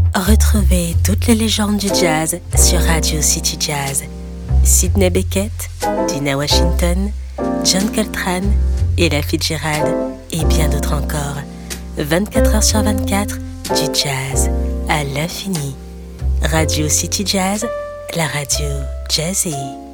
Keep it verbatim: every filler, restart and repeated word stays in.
Retrouvez toutes les légendes du jazz sur Radio City Jazz. Sidney Bechet, Dinah Washington, John Coltrane, Ella Fitzgerald et bien d'autres encore. vingt-quatre heures sur vingt-quatre, du jazz à l'infini. Radio City Jazz, la radio jazzy.